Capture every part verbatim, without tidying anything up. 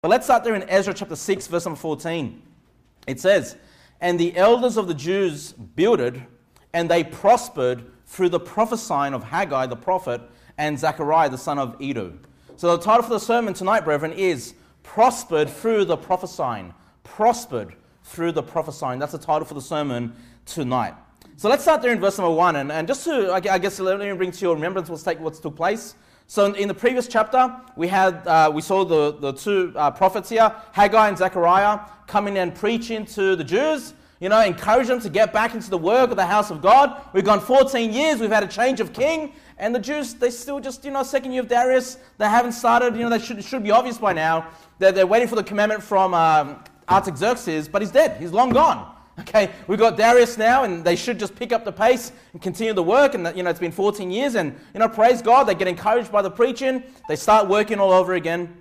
But let's start there in Ezra chapter six, verse number fourteen. It says, "And the elders of the Jews builded, and they prospered through the prophesying of Haggai the prophet and Zechariah the son of Edo." So the title for the sermon tonight, brethren, is "Prospered Through the Prophesying." Prospered through the prophesying. That's the title for the sermon tonight. So let's start there in verse number one. And, and just to, I guess, let me bring to your remembrance what's, take, what's took place. So in, in the previous chapter, we had uh, we saw the, the two uh, prophets here, Haggai and Zechariah, coming and preaching to the Jews, you know, encourage them to get back into the work of the house of God. We've gone fourteen years, we've had a change of king, and the Jews, they still just, you know, second year of Darius, they haven't started, you know, they should, it should be obvious by now that they're waiting for the commandment from um, Artaxerxes, but he's dead, he's long gone. Okay, we've got Darius now, and they should just pick up the pace and continue the work. And, you know, it's been fourteen years, and, you know, praise God, they get encouraged by the preaching. They start working all over again.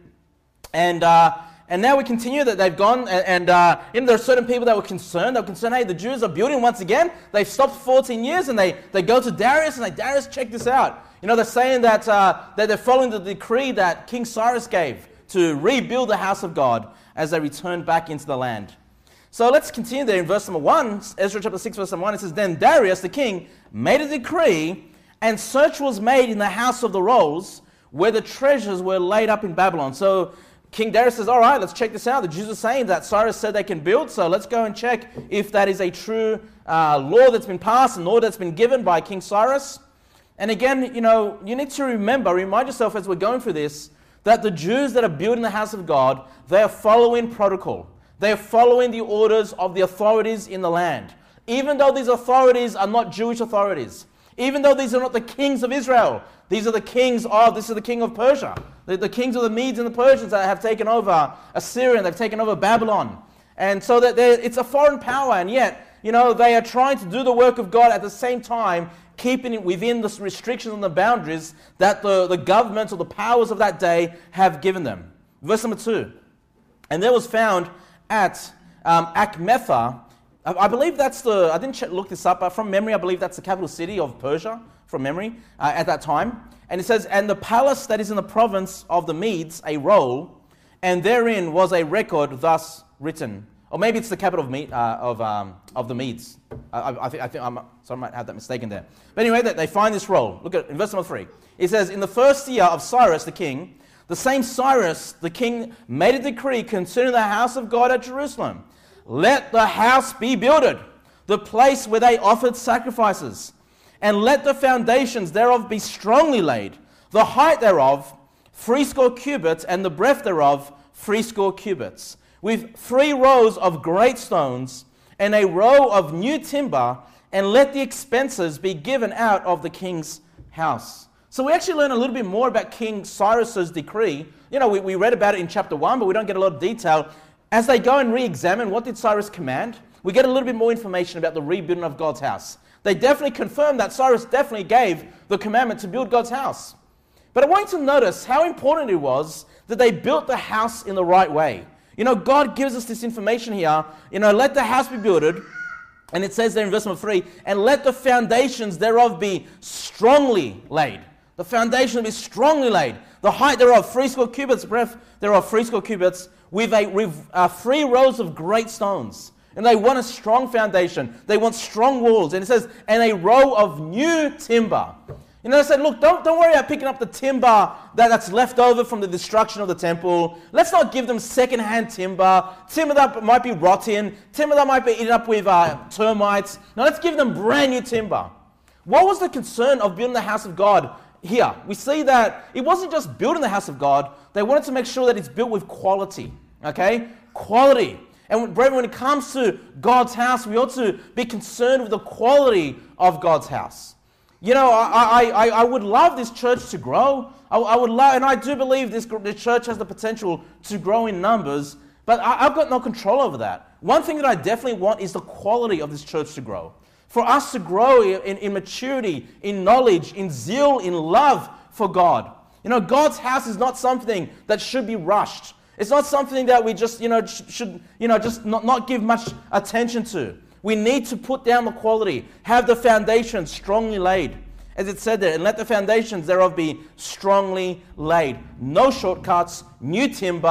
And uh, and now we continue that they've gone, and, and uh, you know, there are certain people that were concerned. They were concerned, hey, the Jews are building once again. They've stopped for fourteen years, and they, they go to Darius, and they, Darius, check this out. You know, they're saying that, uh, that they're following the decree that King Cyrus gave to rebuild the house of God as they return back into the land. So let's continue there in verse number one, Ezra chapter six, verse number one. It says, "Then Darius the king made a decree, and search was made in the house of the rolls, where the treasures were laid up in Babylon." So King Darius says, all right, let's check this out. The Jews are saying that Cyrus said they can build, so let's go and check if that is a true uh, law that's been passed, and law that's been given by King Cyrus. And again, you know, you need to remember, remind yourself as we're going through this, that the Jews that are building the house of God, they are following protocol. They are following the orders of the authorities in the land. Even though these authorities are not Jewish authorities. Even though these are not the kings of Israel. These are the kings of, this is the king of Persia. The, the kings of the Medes and the Persians that have taken over Assyria. They've taken over Babylon. And so that it's a foreign power. And yet, you know, they are trying to do the work of God at the same time, keeping it within the restrictions and the boundaries that the, the governments or the powers of that day have given them. Verse number two. "And there was found at um, Achmetha," I, I believe that's the, I didn't check, look this up, but from memory, I believe that's the capital city of Persia, from memory, uh, at that time. And it says, "And the palace that is in the province of the Medes, a roll, and therein was a record thus written." Or maybe it's the capital of, Me- uh, of, um, of the Medes. I, I, I think, I think I'm, so I might have that mistaken there. But anyway, they, they find this roll. Look at it, in verse number three. It says, "In the first year of Cyrus the king, the same Cyrus, the king, made a decree concerning the house of God at Jerusalem. Let the house be builded, the place where they offered sacrifices, and let the foundations thereof be strongly laid, the height thereof threescore cubits, and the breadth thereof threescore cubits, with three rows of great stones, and a row of new timber, and let the expenses be given out of the king's house." So we actually learn a little bit more about King Cyrus's decree. You know, we, we read about it in chapter one, but we don't get a lot of detail. As they go and re-examine what did Cyrus command, we get a little bit more information about the rebuilding of God's house. They definitely confirm that Cyrus definitely gave the commandment to build God's house. But I want you to notice how important it was that they built the house in the right way. You know, God gives us this information here. You know, let the house be builded. And it says there in verse number three, "And let the foundations thereof be strongly laid." The foundation will be strongly laid. The height thereof, threescore cubits, breadth thereof, threescore cubits, with a with, uh, three rows of great stones. And they want a strong foundation. They want strong walls. And it says, "and a row of new timber." You know, they said, look, don't, don't worry about picking up the timber that, that's left over from the destruction of the temple. Let's not give them second-hand timber, timber that might be rotten, timber that might be eaten up with uh, termites. No, let's give them brand new timber. What was the concern of building the house of God? Here, we see that it wasn't just building the house of God. They wanted to make sure that it's built with quality, okay? Quality. And brethren, when it comes to God's house, we ought to be concerned with the quality of God's house. You know, I, I, I would love this church to grow. I, I would love, and I do believe this, this church has the potential to grow in numbers, but I, I've got no control over that. One thing that I definitely want is the quality of this church to grow. For us to grow in, in maturity, in knowledge, in zeal, in love for God. You know, God's house is not something that should be rushed. It's not something that we just, you know, should, you know, just not, not give much attention to. We need to put down the quality, have the foundation strongly laid. As it said there, and let the foundations thereof be strongly laid. No shortcuts, new timber,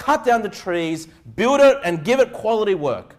cut down the trees, build it, and give it quality work.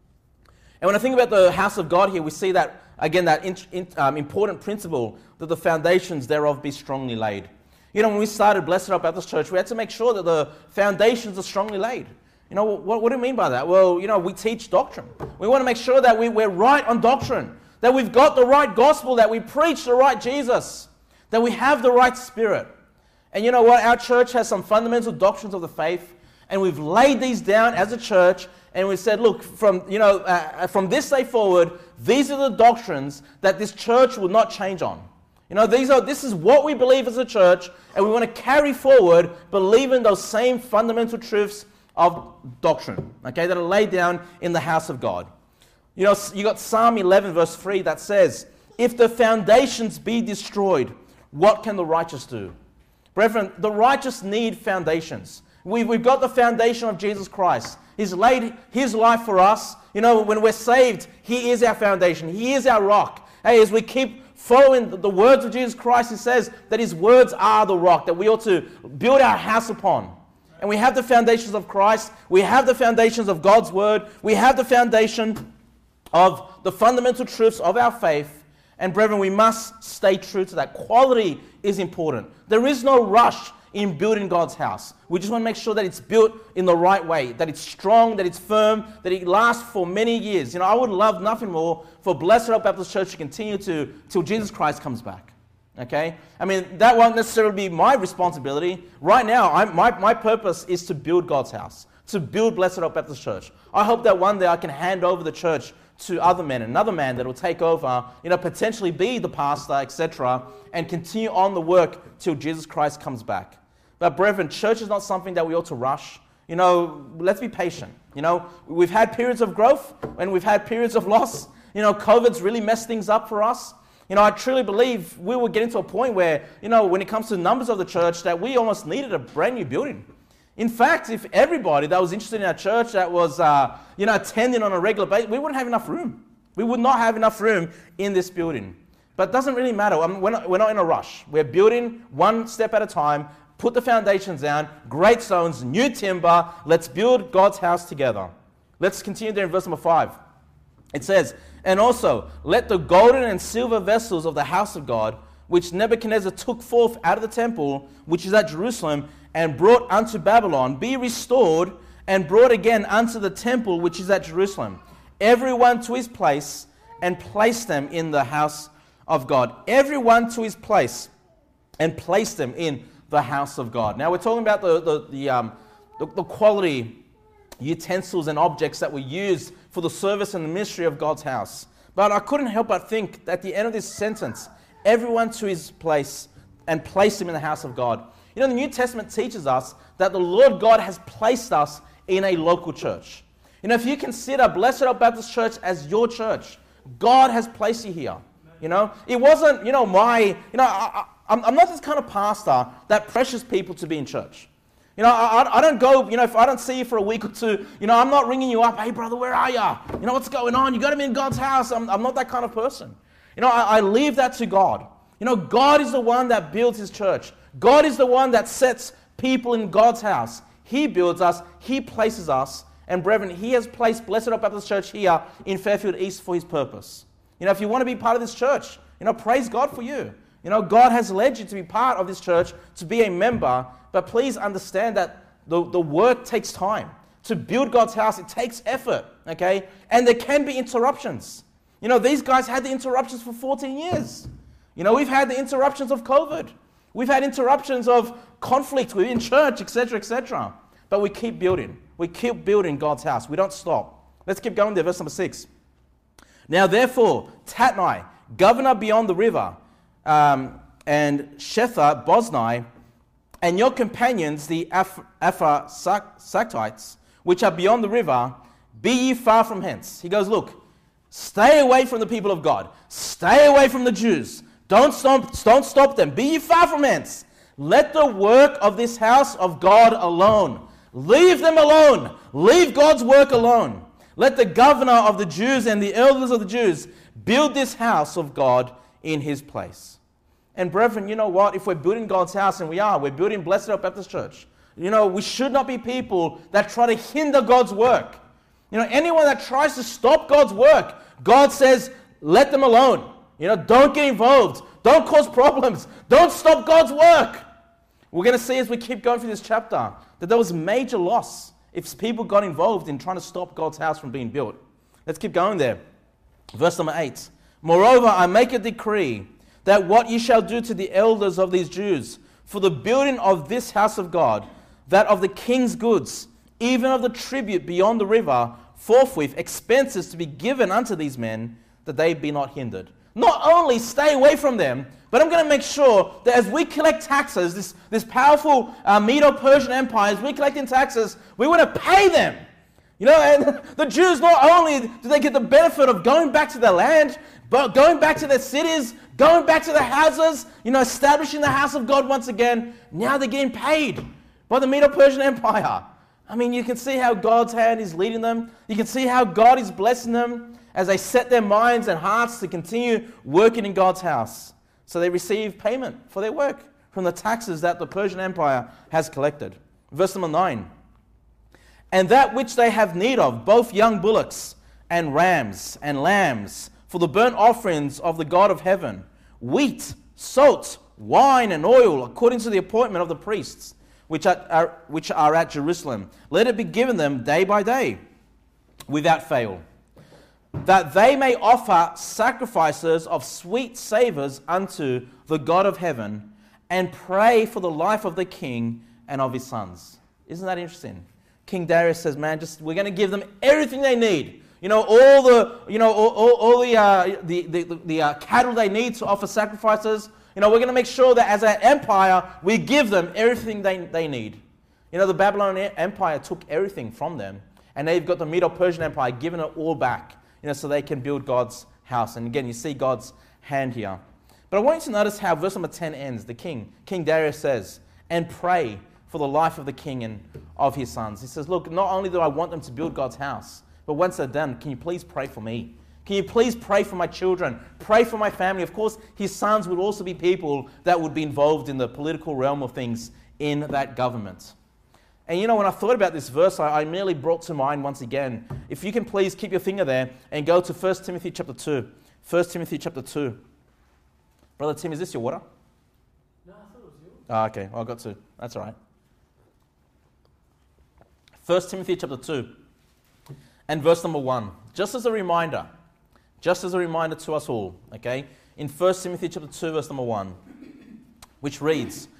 And when I think about the house of God here, we see that, again, that in, in, um, important principle that the foundations thereof be strongly laid. You know, when we started Blessed Hope Baptist Church, we had to make sure that the foundations are strongly laid. You know, what, what do you mean by that? Well, you know, we teach doctrine. We want to make sure that we, we're right on doctrine, that we've got the right gospel, that we preach the right Jesus, that we have the right spirit. And you know what? Our church has some fundamental doctrines of the faith, and we've laid these down as a church, and we said, look, from you know, uh, from this day forward, these are the doctrines that this church will not change on. You know, these are this is what we believe as a church, and we want to carry forward, believing those same fundamental truths of doctrine, okay, that are laid down in the house of God. You know, you got Psalm eleven, verse three, that says, "If the foundations be destroyed, what can the righteous do?" Brethren, the righteous need foundations. We've, we've got the foundation of Jesus Christ. He's laid His life for us. You know, when we're saved, He is our foundation. He is our rock. Hey, as we keep following the words of Jesus Christ, He says that His words are the rock that we ought to build our house upon. And we have the foundations of Christ. We have the foundations of God's Word. We have the foundation of the fundamental truths of our faith. And brethren, we must stay true to that. Quality is important. There is no rush in building God's house. We just want to make sure that it's built in the right way, that it's strong, that it's firm, that it lasts for many years. You know, I would love nothing more for Blessed Hope Baptist Church to continue to till Jesus Christ comes back. Okay? I mean, that won't necessarily be my responsibility. Right now, I'm, my, my purpose is to build God's house, to build Blessed Hope Baptist Church. I hope that one day I can hand over the church to other men, another man that will take over, you know, potentially be the pastor, et cetera, and continue on the work till Jesus Christ comes back. But brethren, church is not something that we ought to rush. You know, let's be patient. You know, we've had periods of growth and we've had periods of loss. You know, COVID's really messed things up for us. You know, I truly believe we were getting to a point where, you know, when it comes to numbers of the church, that we almost needed a brand new building. In fact, if everybody that was interested in our church, that was, uh, you know, attending on a regular basis, we wouldn't have enough room. We would not have enough room in this building. But it doesn't really matter. I mean, we're not, we're not in a rush. We're building one step at a time, put the foundations down, great stones, new timber. Let's build God's house together. Let's continue there in verse number five. It says, "And also, let the golden and silver vessels of the house of God, which Nebuchadnezzar took forth out of the temple, which is at Jerusalem, and brought unto Babylon, be restored, and brought again unto the temple which is at Jerusalem, every one to his place, and place them in the house of God." Every one to his place, and place them in the house of God. Now we're talking about the the the, um, the, the quality utensils and objects that we use for the service and the ministry of God's house. But I couldn't help but think at the end of this sentence, everyone to his place, and place him in the house of God. You know, the New Testament teaches us that the Lord God has placed us in a local church. You know, if you consider Blessed Hope Baptist Church as your church, God has placed you here. You know, it wasn't, you know, my, you know, I, I, I'm, I'm not this kind of pastor that pressures people to be in church. You know, I, I don't go, you know, if I don't see you for a week or two, you know, I'm not ringing you up, "Hey, brother, where are you? You know, what's going on? You got to be in God's house." I'm, I'm not that kind of person. You know, I, I leave that to God. You know, God is the one that builds His church. God is the one that sets people in God's house. He builds us. He places us. And brethren, He has placed Blessed Hope Baptist Church here in Fairfield East for His purpose. You know, if you want to be part of this church, you know, praise God for you. You know, God has led you to be part of this church, to be a member. But please understand that the, the work takes time. To build God's house, it takes effort, okay? And there can be interruptions. You know, these guys had the interruptions for fourteen years. You know, we've had the interruptions of COVID. We've had interruptions of conflict within church, et cetera, et cetera. But we keep building. We keep building God's house. We don't stop. Let's keep going there, verse number six. "Now therefore, Tatnai, governor beyond the river, um, and Shetha, Boznai, and your companions, the Aphrasactites, which are beyond the river, be ye far from hence." He goes, look, stay away from the people of God. Stay away from the Jews. Don't stop, don't stop them. Be ye far from hence. Let the work of this house of God alone. Leave them alone. Leave God's work alone. Let the governor of the Jews and the elders of the Jews build this house of God in His place. And brethren, you know what? If we're building God's house, and we are, we're building Blessed Hope Baptist Church. you know, we should not be people that try to hinder God's work. You know, anyone that tries to stop God's work, God says, let them alone. You know, don't get involved. Don't cause problems. Don't stop God's work. We're going to see as we keep going through this chapter that there was major loss if people got involved in trying to stop God's house from being built. Let's keep going there. Verse number eight. Moreover, I make a decree that what ye shall do to the elders of these Jews for the building of this house of God, that of the king's goods, even of the tribute beyond the river, forthwith expenses to be given unto these men, that they be not hindered. Not only stay away from them, but I'm going to make sure that as we collect taxes, this, this powerful uh, Medo-Persian Empire, as we collecting taxes, we want to pay them. You know, and the Jews, not only do they get the benefit of going back to their land, but going back to their cities, going back to their houses, you know, establishing the house of God once again, now they're getting paid by the Medo-Persian Empire. I mean, you can see how God's hand is leading them. You can see how God is blessing them as they set their minds and hearts to continue working in God's house. So they receive payment for their work from the taxes that the Persian Empire has collected. Verse number nine. And that which they have need of, both young bullocks and rams and lambs, for the burnt offerings of the God of heaven, wheat, salt, wine, and oil, according to the appointment of the priests, which are, are, which are at Jerusalem. Let it be given them day by day, without fail, that they may offer sacrifices of sweet savours unto the God of heaven, and pray for the life of the king and of his sons. Isn't that interesting? King Darius says, man, just we're going to give them everything they need. You know, all the, you know, all, all, all the, uh, the, the, the, the uh, cattle they need to offer sacrifices. You know, we're going to make sure that as an empire, we give them everything they, they need. You know, the Babylonian Empire took everything from them, and they've got the Medo-Persian Empire giving it all back, you know, so they can build God's house. And again, you see God's hand here. But I want you to notice how verse number ten ends. The king, King Darius says, and pray for the life of the king and of his sons. He says, look, not only do I want them to build God's house, but once they're done, can you please pray for me? Can you please pray for my children? Pray for my family. Of course, his sons would also be people that would be involved in the political realm of things in that government. And you know, when I thought about this verse, I, I merely brought to mind once again, if you can please keep your finger there and go to First Timothy chapter two. First Timothy chapter two. Brother Tim, is this your water? No, I thought it was yours. Ah, okay, well, I got two. That's all right. First Timothy chapter two. And verse number one, just as a reminder, just as a reminder to us all, okay? In First Timothy chapter two, verse number one, which reads,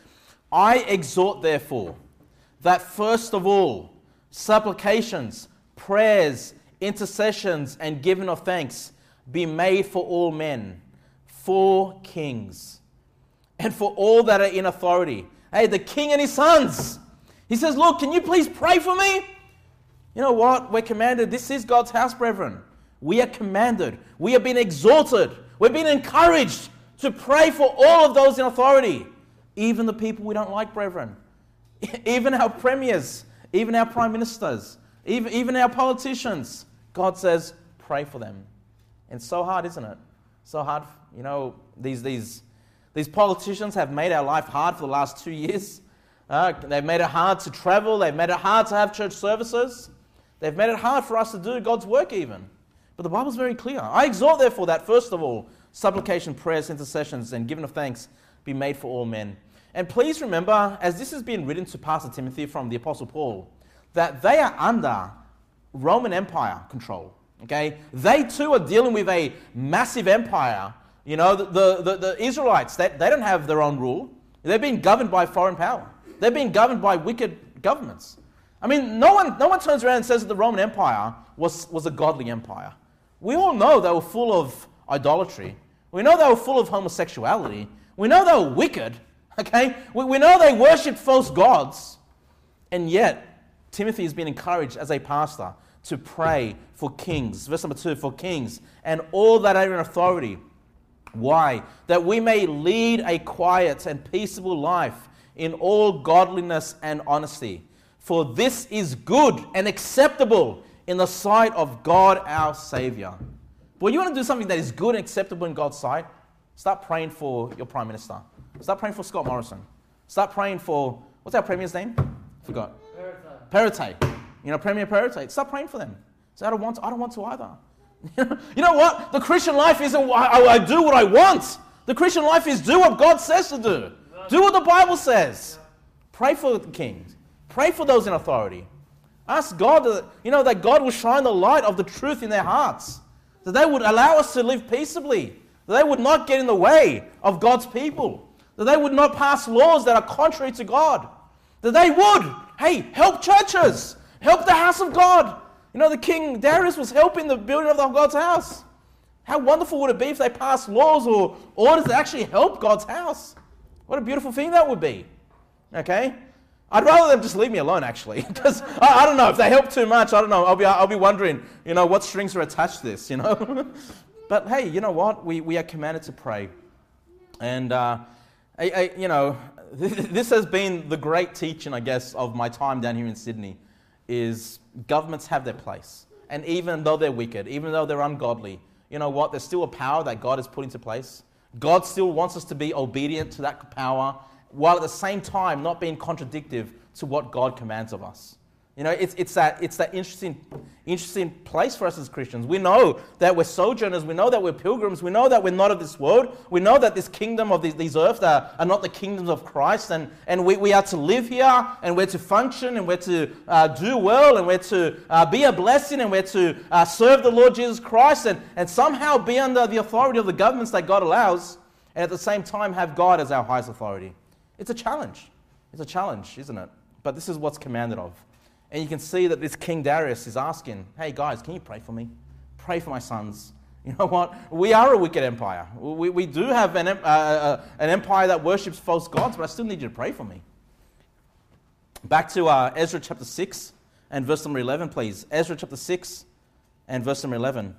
I exhort therefore that first of all, supplications, prayers, intercessions, and giving of thanks be made for all men, for kings, and for all that are in authority. Hey, the king and his sons. He says, look, can you please pray for me? You know what? We're commanded. This is God's house, brethren. We are commanded. We are being exalted. We're being encouraged to pray for all of those in authority. Even the people we don't like, brethren. Even our premiers. Even our prime ministers. Even, even our politicians. God says, pray for them. And it's so hard, isn't it? So hard. You know, these, these, these politicians have made our life hard for the last two years. Uh, they've made it hard to travel. They've made it hard to have church services. They've made it hard for us to do God's work even. But the Bible's very clear. I exhort therefore that first of all, supplication, prayers, intercessions, and giving of thanks be made for all men. And please remember, as this has been written to Pastor Timothy from the Apostle Paul, that they are under Roman Empire control. Okay? They too are dealing with a massive empire. You know, the, the, the, the Israelites, they, they don't have their own rule. They're being governed by foreign power. They're being governed by wicked governments. I mean, no one, no one turns around and says that the Roman Empire was, was a godly empire. We all know they were full of idolatry. We know they were full of homosexuality. We know they were wicked. Okay? We, we know they worshipped false gods. And yet, Timothy has been encouraged as a pastor to pray for kings. Verse number two, for kings and all that are in authority. Why? That we may lead a quiet and peaceable life in all godliness and honesty. For this is good and acceptable in the sight of God our Savior. Well, you want to do something that is good and acceptable in God's sight? Start praying for your Prime Minister. Start praying for Scott Morrison. Start praying for, what's our Premier's name? Forgot. Parasite. Perrottet. You know, Premier Perrottet. Stop praying for them. So I don't want to, I don't want to either. You know what? The Christian life isn't I, I, I do what I want. The Christian life is do what God says to do. Do what the Bible says. Pray for the kings. Pray for those in authority. Ask God, that, you know, that God will shine the light of the truth in their hearts. That they would allow us to live peaceably. That they would not get in the way of God's people. That they would not pass laws that are contrary to God. That they would, hey, help churches. Help the house of God. You know, the King Darius was helping the building of the God's house. How wonderful would it be if they passed laws or orders that actually help God's house? What a beautiful thing that would be. Okay? I'd rather them just leave me alone, actually, because I, I don't know if they help too much. I don't know. I'll be I'll be wondering, you know, what strings are attached to this, you know. But hey, you know what? We we are commanded to pray, and uh, I, I, you know, this has been the great teaching, I guess, of my time down here in Sydney. Is governments have their place, and even though they're wicked, even though they're ungodly, you know what? There's still a power that God has put into place. God still wants us to be obedient to that power, while at the same time not being contradictive to what God commands of us. You know, it's it's that it's that interesting, interesting place for us as Christians. We know that we're sojourners. We know that we're pilgrims. We know that we're not of this world. We know that this kingdom of these, these earths are, are not the kingdoms of Christ. And, and we, we are to live here, and we're to function, and we're to uh, do well, and we're to uh, be a blessing, and we're to uh, serve the Lord Jesus Christ, and, and somehow be under the authority of the governments that God allows, and at the same time have God as our highest authority. It's a challenge. It's a challenge, isn't it? But this is what's commanded of. And you can see that this King Darius is asking, hey guys, can you pray for me? Pray for my sons. You know what? We are a wicked empire. We, we do have an, uh, uh, an empire that worships false gods, but I still need you to pray for me. Back to uh, Ezra chapter six and verse number eleven, please. Ezra chapter six and verse number eleven.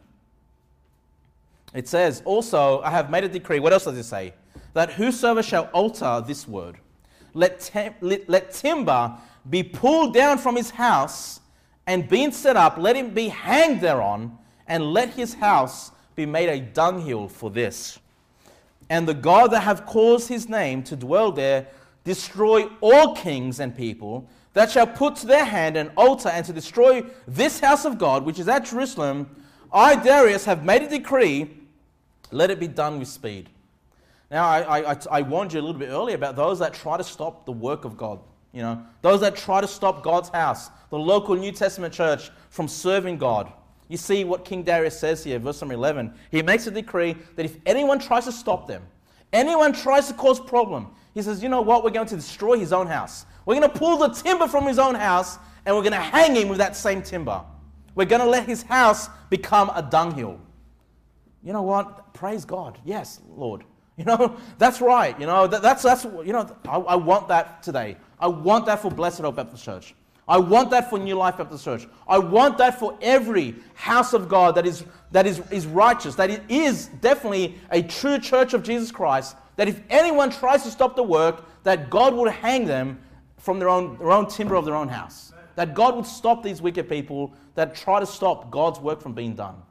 It says, also, I have made a decree. What else does it say? That whosoever shall alter this word, let, tem- let, let timber be pulled down from his house, and being set up, let him be hanged thereon, and let his house be made a dunghill for this. And the God that hath caused his name to dwell there, destroy all kings and people that shall put to their hand an altar and to destroy this house of God, which is at Jerusalem. I, Darius, have made a decree, let it be done with speed. Now, I, I, I warned you a little bit earlier about those that try to stop the work of God. You know, those that try to stop God's house, the local New Testament church, from serving God. You see what King Darius says here, verse number eleven. He makes a decree that if anyone tries to stop them, anyone tries to cause problem, he says, you know what, we're going to destroy his own house. We're going to pull the timber from his own house, and we're going to hang him with that same timber. We're going to let his house become a dunghill. You know what? Praise God. Yes, Lord. You know, that's right. You know, that, that's, that's, you know, I, I want that today. I want that for Blessed Hope Baptist Church. I want that for New Life Baptist Church. I want that for every house of God that is that is, is righteous, that it is definitely a true church of Jesus Christ, that if anyone tries to stop the work, that God would hang them from their own, their own timber of their own house. That God would stop these wicked people that try to stop God's work from being done.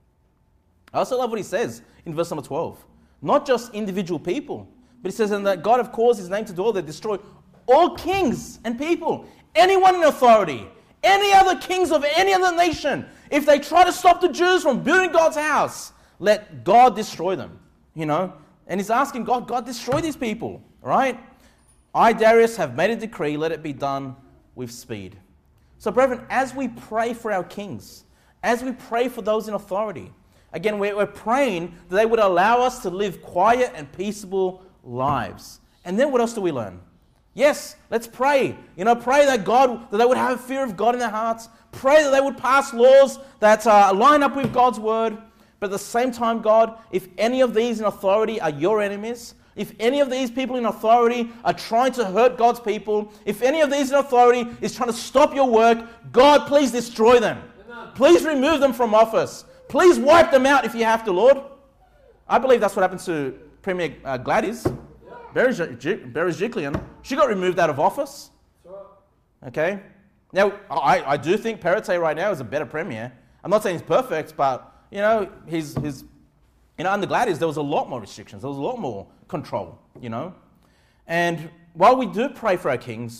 I also love what he says in verse number twelve. Not just individual people, but he says, and that God have caused his name to dwell there, destroy all kings and people, anyone in authority, any other kings of any other nation, if they try to stop the Jews from building God's house, let God destroy them, you know. And he's asking God, God, destroy these people, right? I, Darius, have made a decree, let it be done with speed. So, brethren, as we pray for our kings, as we pray for those in authority, again, we're, we're praying that they would allow us to live quiet and peaceable lives. And then what else do we learn? Yes, let's pray. You know, pray that God, that they would have a fear of God in their hearts. Pray that they would pass laws that uh, line up with God's word. But at the same time, God, if any of these in authority are your enemies, if any of these people in authority are trying to hurt God's people, if any of these in authority is trying to stop your work, God, please destroy them. Amen. Please remove them from office. Please wipe them out if you have to, Lord. I believe that's what happened to Premier uh, Gladys. Berejiklian, she got removed out of office. Okay? Now, I, I do think Perrottet right now is a better premier. I'm not saying he's perfect, but, you know, he's, he's, you know, under Gladys, there was a lot more restrictions. There was a lot more control, you know. And while we do pray for our kings,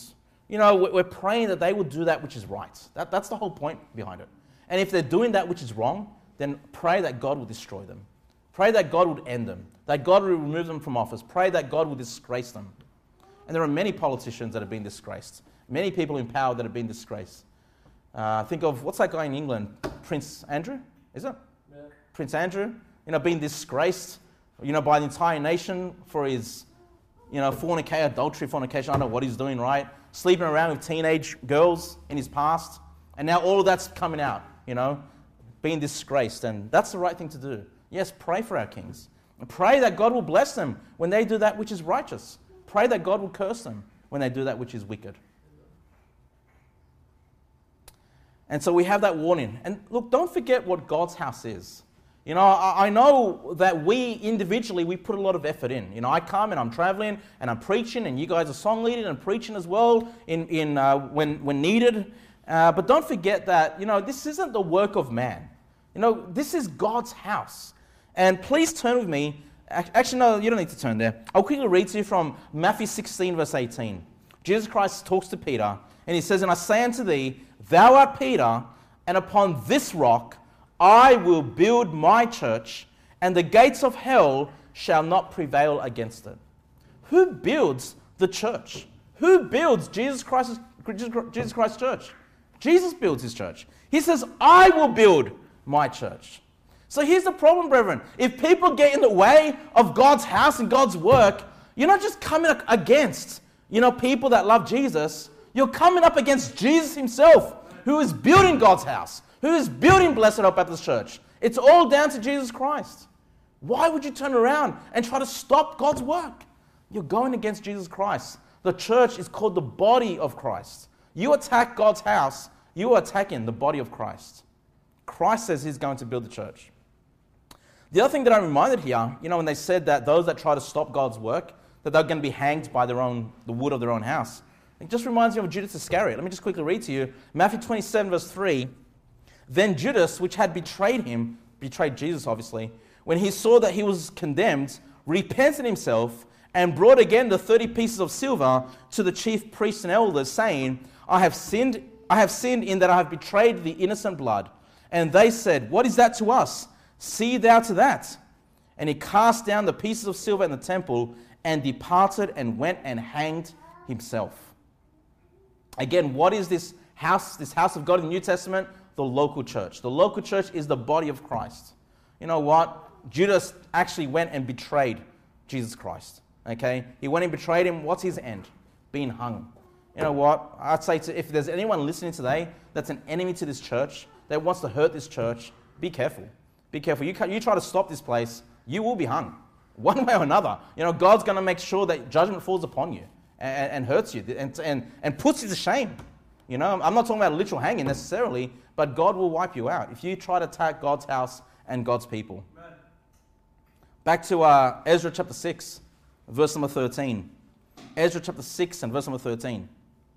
You know, we're praying that they will do that which is right. That, that's the whole point behind it. And if they're doing that which is wrong, then pray that God will destroy them. Pray that God would end them, that God will remove them from office. Pray that God will disgrace them. And there are many politicians that have been disgraced, many people in power that have been disgraced. Uh, think of, what's that guy in England? Prince Andrew, is it? Yeah. Prince Andrew, you know, being disgraced, you know, by the entire nation for his, you know, fornication, adultery, fornication, I don't know what he's doing, right? Sleeping around with teenage girls in his past. And now all of that's coming out, you know, being disgraced. And that's the right thing to do. Yes, pray for our kings. Pray that God will bless them when they do that which is righteous. Pray that God will curse them when they do that which is wicked. And so we have that warning. And look, don't forget what God's house is. You know, I, I know that we individually, we put a lot of effort in. You know, I come and I'm traveling and I'm preaching, and you guys are song leading and preaching as well in, in uh, when, when needed. Uh, but don't forget that, you know, this isn't the work of man. You know, this is God's house. And please turn with me. Actually, no, you don't need to turn there. I'll quickly read to you from Matthew sixteen, verse eighteen. Jesus Christ talks to Peter, and he says, "And I say unto thee, thou art Peter, and upon this rock I will build my church, and the gates of hell shall not prevail against it." Who builds the church? Who builds Jesus Christ's, Jesus Christ's church? Jesus builds his church. He says, "I will build my church." So here's the problem, brethren. If people get in the way of God's house and God's work, you're not just coming against, you know, people that love Jesus. You're coming up against Jesus himself, who is building God's house, who is building Blessed Hope Baptist Church. It's all down to Jesus Christ. Why would you turn around and try to stop God's work? You're going against Jesus Christ. The church is called the body of Christ. You attack God's house, you are attacking the body of Christ. Christ says he's going to build the church. The other thing that I'm reminded here, you know, when they said that those that try to stop God's work, that they're going to be hanged by their own, the wood of their own house. It just reminds me of Judas Iscariot. Let me just quickly read to you. Matthew twenty-seven, verse three. "Then Judas, which had betrayed him," betrayed Jesus obviously, "when he saw that he was condemned, repented himself, and brought again the thirty pieces of silver to the chief priests and elders, saying, I have sinned, I have sinned in that I have betrayed the innocent blood. And they said, What is that to us? See thou to that. And he cast down the pieces of silver in the temple, and departed and went and hanged himself." Again, what is this house, this house of God in the New Testament? The local church. The local church is the body of Christ. You know what? Judas actually went and betrayed Jesus Christ. Okay? He went and betrayed him. What's his end? Being hung. You know what? I'd say to, if there's anyone listening today that's an enemy to this church, that wants to hurt this church, be careful. Be careful. You, you try to stop this place, you will be hung. One way or another. You know, God's going to make sure that judgment falls upon you and, and hurts you and, and, and puts you to shame. You know, I'm not talking about a literal hanging necessarily, but God will wipe you out if you try to attack God's house and God's people. Amen. Back to uh, Ezra chapter six, verse number thirteen. Ezra chapter six and verse number thirteen.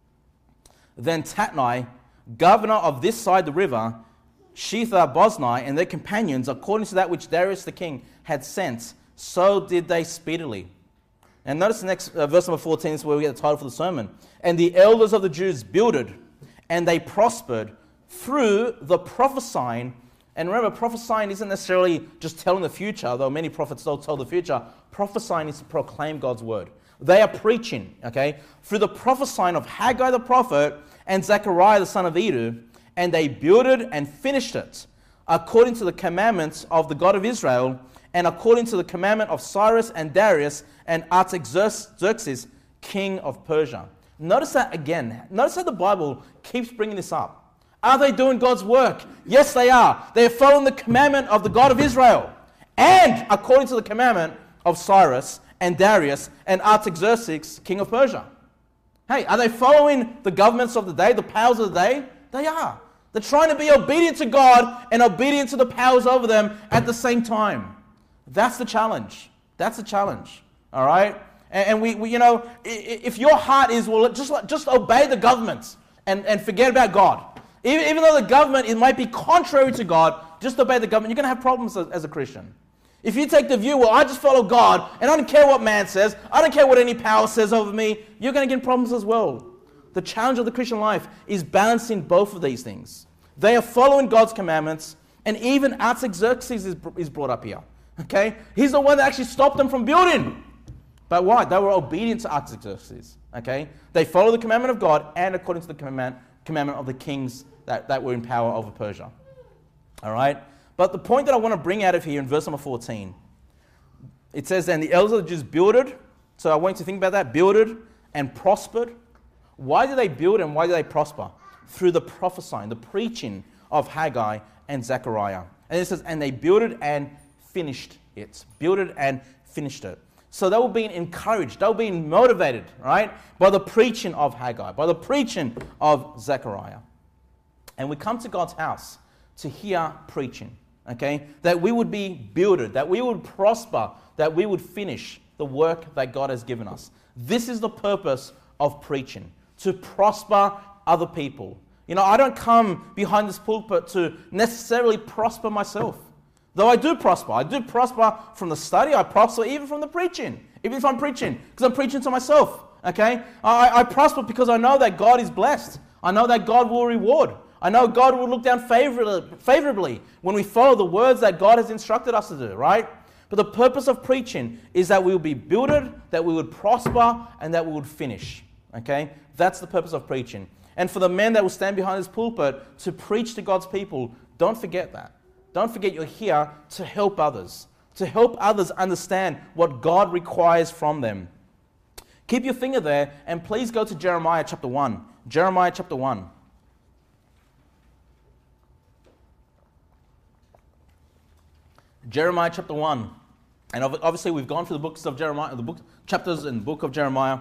"Then Tatnai, governor of this side the river, Shethar-boznai and their companions, according to that which Darius the king had sent, so did they speedily." And notice the next uh, verse number fourteen is where we get the title for the sermon. "And the elders of the Jews builded, and they prospered through the prophesying." And remember, prophesying isn't necessarily just telling the future, though many prophets don't tell the future. Prophesying is to proclaim God's word. They are preaching, okay, through the prophesying of Haggai the prophet and Zechariah the son of Edu, and they builded and finished it according to the commandments of the God of Israel, and according to the commandment of Cyrus and Darius and Artaxerxes, king of Persia. Notice that again. Notice how the Bible keeps bringing this up. Are they doing God's work? Yes, they are. They are following the commandment of the God of Israel, and according to the commandment of Cyrus and Darius and Artaxerxes, king of Persia. Hey, are they following the governments of the day, the powers of the day? They are. They're trying to be obedient to God and obedient to the powers over them at the same time. That's the challenge. That's the challenge. All right? And, and we, we, you know, if your heart is, well, just, just obey the government and, and forget about God. Even, even though the government, it might be contrary to God, just obey the government. You're going to have problems as, as a Christian. If you take the view, well, I just follow God, and I don't care what man says, I don't care what any power says over me, you're going to get problems as well. the challenge of the Christian life is balancing both of these things. They are following God's commandments, and even Artaxerxes is, is brought up here. Okay? He's the one that actually stopped them from building. But why? They were obedient to Artaxerxes. Okay? They follow the commandment of God and according to the commandment, commandment of the kings that, that were in power over Persia. All right? But the point that I want to bring out of here in verse number fourteen, it says, and the elders of the Jews builded. So I want you to think about that. Builded and prospered. Why did they build and why did they prosper? Through the prophesying, the preaching of Haggai and Zechariah. And it says, and they builded and finished it. Builded and finished it. So they were being encouraged. They were being motivated, right? By the preaching of Haggai, by the preaching of Zechariah. And we come to God's house to hear preaching, okay? That we would be builded, that we would prosper, that we would finish the work that God has given us. This is the purpose of preaching, to prosper other people. You know, I don't come behind this pulpit to necessarily prosper myself. Though I do prosper. I do prosper from the study. I prosper even from the preaching. Even if I'm preaching, because I'm preaching to myself. Okay? I, I prosper because I know that God is blessed. I know that God will reward. I know God will look down favorably, favorably when we follow the words that God has instructed us to do, right? But the purpose of preaching is that we will be builded, that we would prosper, and that we would finish. Okay? That's the purpose of preaching. And for the men that will stand behind this pulpit to preach to God's people, don't forget that. Don't forget you're here to help others, to help others understand what God requires from them. Keep your finger there, and please go to Jeremiah chapter one. Jeremiah chapter one. Jeremiah chapter one. And obviously we've gone through the books of Jeremiah, the book, chapters in the book of Jeremiah.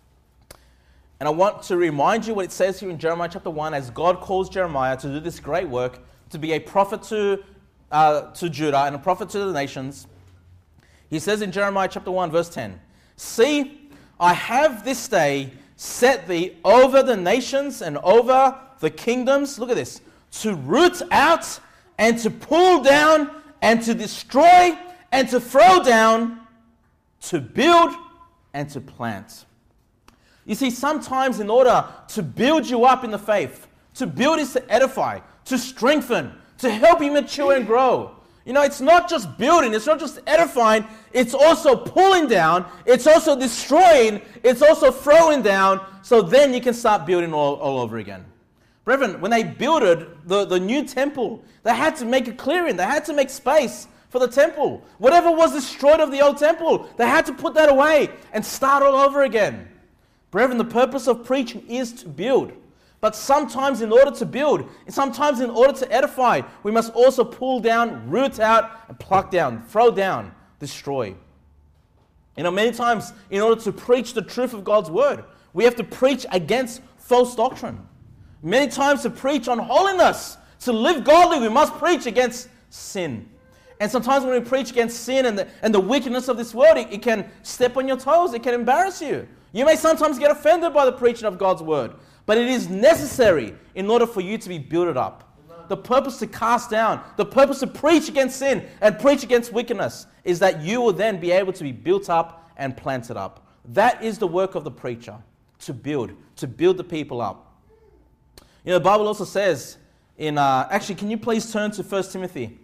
And I want to remind you what it says here in Jeremiah chapter one, as God calls Jeremiah to do this great work, to be a prophet to, uh, to Judah and a prophet to the nations. He says in Jeremiah chapter one, verse ten, see, I have this day set thee over the nations and over the kingdoms, look at this, to root out and to pull down and to destroy and to throw down, to build and to plant. You see, sometimes in order to build you up in the faith, to build is to edify, to strengthen, to help you mature and grow. You know, it's not just building, it's not just edifying, it's also pulling down, it's also destroying, it's also throwing down, so then you can start building all, all over again. Brethren, when they builded the, the new temple, they had to make a clearing, they had to make space for the temple. Whatever was destroyed of the old temple, they had to put that away and start all over again. Brethren, the purpose of preaching is to build. But sometimes in order to build, sometimes in order to edify, we must also pull down, root out, and pluck down, throw down, destroy. You know, many times in order to preach the truth of God's word, we have to preach against false doctrine. Many times to preach on holiness, to live godly, we must preach against sin. And sometimes when we preach against sin and the, and the wickedness of this world, it, it can step on your toes, it can embarrass you. You may sometimes get offended by the preaching of God's word, but it is necessary in order for you to be built up. The purpose to cast down, the purpose to preach against sin and preach against wickedness is that you will then be able to be built up and planted up. That is the work of the preacher, to build, to build the people up. You know, the Bible also says in, uh, actually, can you please turn to First Timothy?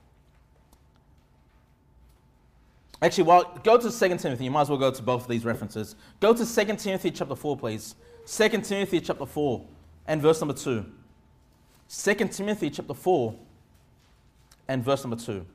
Actually, well, go to Second Timothy. You might as well go to both of these references. Go to Second Timothy chapter four, please. Second Timothy chapter four and verse number two. Second Timothy chapter four and verse number two.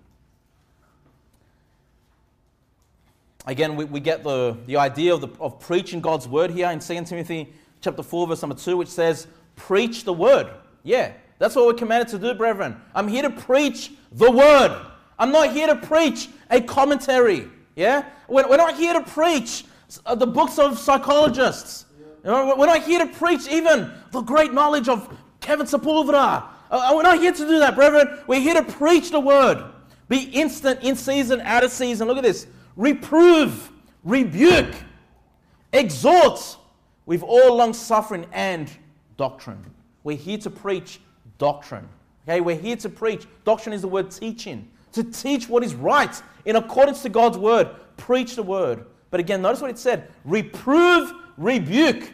Again, we, we get the, the idea of, the, of preaching God's word here in Second Timothy chapter four, verse number two, which says, preach the word. Yeah, that's what we're commanded to do, brethren. I'm here to preach the word. I'm not here to preach a commentary. Yeah? We're, we're not here to preach the books of psychologists. You know, we're not here to preach even the great knowledge of Kevin Sepulveda. Uh, we're not here to do that, brethren. We're here to preach the word. Be instant, in season, out of season. Look at this. Reprove, rebuke, exhort with all long suffering and doctrine. We're here to preach doctrine. Okay, we're here to preach. Doctrine is the word teaching. To teach what is right in accordance to God's word. Preach the word. But again, notice what it said. Reprove, rebuke.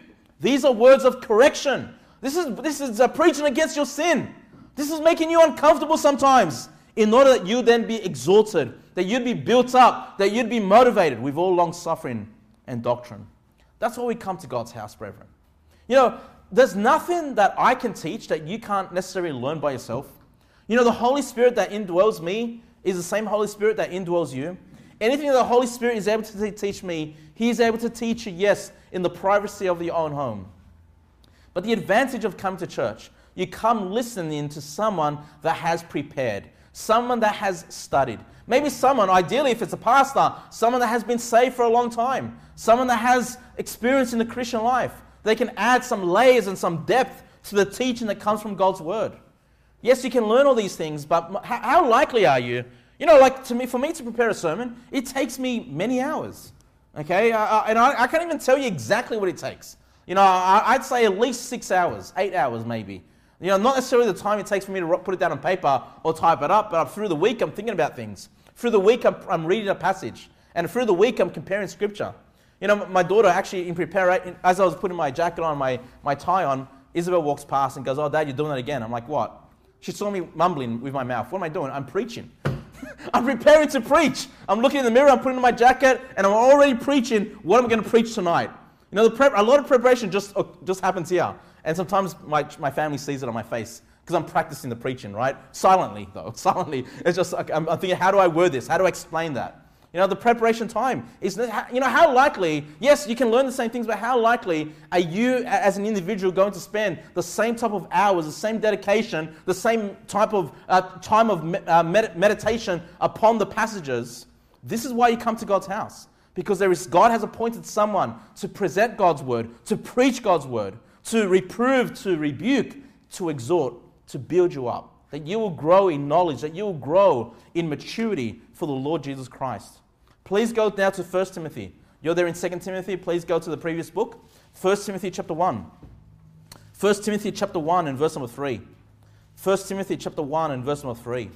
These are words of correction. This is, this is uh, preaching against your sin. This is making you uncomfortable sometimes in order that you then be exalted, that you'd be built up, that you'd be motivated with all long suffering and doctrine. That's why we come to God's house, brethren. You know, there's nothing that I can teach that you can't necessarily learn by yourself. You know, the Holy Spirit that indwells me is the same Holy Spirit that indwells you. Anything that the Holy Spirit is able to teach me, He is able to teach you, yes, in the privacy of your own home. But the advantage of coming to church, you come listening to someone that has prepared, someone that has studied. Maybe someone, ideally if it's a pastor, someone that has been saved for a long time, someone that has experience in the Christian life. They can add some layers and some depth to the teaching that comes from God's Word. Yes, you can learn all these things, but how likely are you? You know, like to me, for me to prepare a sermon, it takes me many hours. Okay, uh, and I, I can't even tell you exactly what it takes. You know, I, I'd say at least six hours, eight hours maybe. You know, not necessarily the time it takes for me to put it down on paper or type it up, but through the week I'm thinking about things. Through the week I'm, I'm reading a passage, and through the week I'm comparing scripture. You know, my daughter actually, in prepare, as I was putting my jacket on, my, my tie on, Isabel walks past and goes, "Oh, Dad, you're doing that again." I'm like, "What?" She saw me mumbling with my mouth. "What am I doing?" "I'm preaching." I'm preparing to preach. I'm looking in the mirror, I'm putting on my jacket, and I'm already preaching what I'm going to preach tonight. You know, the prep, a lot of preparation just, uh, just happens here. And sometimes my, my family sees it on my face because I'm practicing the preaching, right? Silently, though. Silently. It's just like, I'm, I'm thinking, how do I word this? How do I explain that? You know, the preparation time is, you know, how likely, yes, you can learn the same things, but how likely are you as an individual going to spend the same type of hours, the same dedication, the same type of uh, time of me- uh, med- meditation upon the passages? This is why you come to God's house. Because there is, God has appointed someone to present God's word, to preach God's word, to reprove, to rebuke, to exhort, to build you up. That you will grow in knowledge, that you will grow in maturity for the Lord Jesus Christ. Please go now to First Timothy. You're there in Second Timothy. Please go to the previous book. First Timothy chapter one. First Timothy chapter one and verse number three. First Timothy chapter one and verse number three.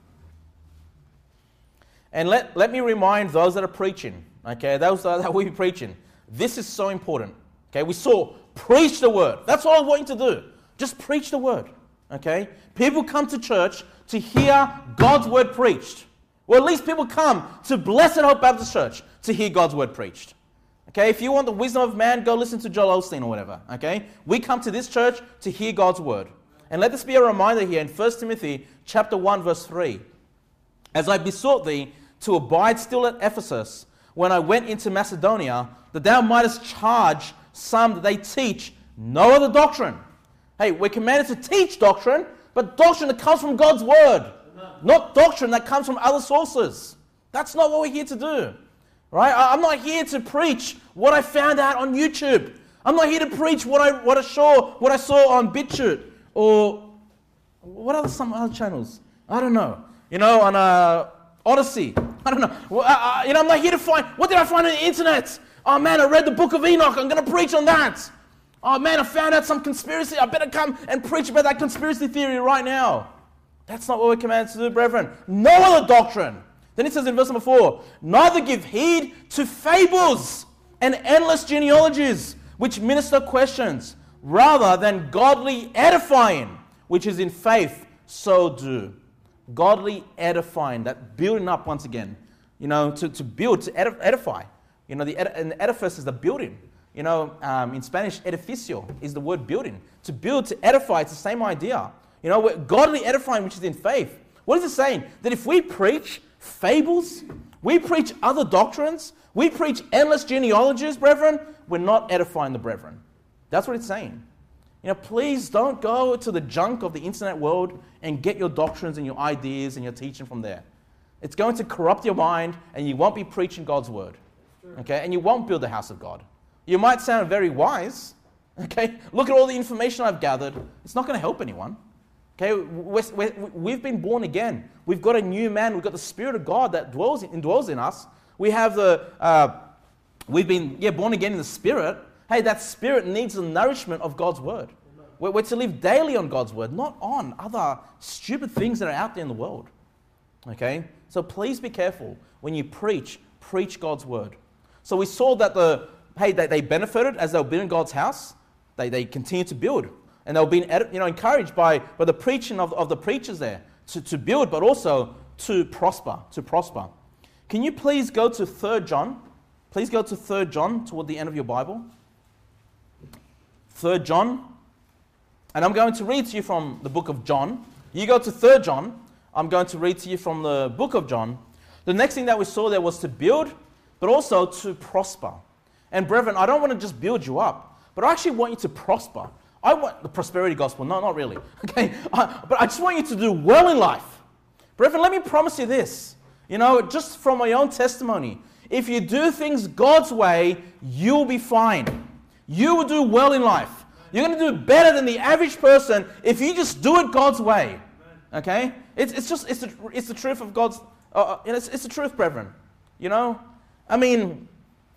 And let, let me remind those that are preaching, okay, those that will be preaching, this is so important. Okay, we saw, preach the word. That's all I want you to do. Just preach the word. Okay? People come to church to hear God's word preached. Or at least people come to Blessed Hope Baptist Church to hear God's word preached. Okay, if you want the wisdom of man, go listen to Joel Osteen or whatever. Okay, we come to this church to hear God's word. And let this be a reminder here in First Timothy chapter one verse three. As I besought thee to abide still at Ephesus when I went into Macedonia, that thou mightest charge some that they teach no other doctrine. Hey, we're commanded to teach doctrine, but doctrine that comes from God's word. Not doctrine that comes from other sources. That's not what we're here to do. Right? I'm not here to preach what I found out on YouTube. I'm not here to preach what I what I saw what I saw on BitChute or what are some other channels? I don't know. You know, on uh, Odyssey. I don't know. Well, uh, you know, I'm not here to find what did I find on the internet? Oh man, I read the book of Enoch. I'm going to preach on that. Oh man, I found out some conspiracy. I better come and preach about that conspiracy theory right now. That's not what we're commanded to do, brethren. No other doctrine. Then it says in verse number four, neither give heed to fables and endless genealogies, which minister questions, rather than godly edifying, which is in faith, so do. Godly edifying, that building up once again. You know, to, to build, to edif- edify. You know, the ed- an edifice is the building. You know, um, in Spanish, edificio is the word building. To build, to edify, it's the same idea. You know, godly edifying, which is in faith. What is it saying? That if we preach fables, we preach other doctrines, we preach endless genealogies, brethren, we're not edifying the brethren. That's what it's saying. You know, please don't go to the junk of the internet world and get your doctrines and your ideas and your teaching from there. It's going to corrupt your mind and you won't be preaching God's word. Okay? And you won't build the house of God. You might sound very wise. Okay? Look at all the information I've gathered. It's not going to help anyone. Okay, we're, we're, we've been born again. We've got a new man. We've got the Spirit of God that dwells in, indwells in us. We have the, uh, we've been yeah born again in the Spirit. Hey, that Spirit needs the nourishment of God's Word. We're, we're to live daily on God's Word, not on other stupid things that are out there in the world. Okay, so please be careful when you preach. Preach God's Word. So we saw that the hey that they benefited as they were building God's house. they, they continue to build. And they were being you know, encouraged by, by the preaching of, of the preachers there to, to build, but also to prosper, to prosper. Can you please go to Third John? Please go to Third John toward the end of your Bible. Third John. And I'm going to read to you from the book of John. You go to Third John. I'm going to read to you from the book of John. The next thing that we saw there was to build, but also to prosper. And brethren, I don't want to just build you up, but I actually want you to prosper. I want the prosperity gospel. No, not really. Okay, I, but I just want you to do well in life. Brethren, let me promise you this. You know, just from my own testimony, if you do things God's way, you'll be fine. You will do well in life. You're going to do better than the average person if you just do it God's way. Okay? It's, it's just, it's the, it's the truth of God's, uh, it's, it's the truth, brethren. You know? I mean,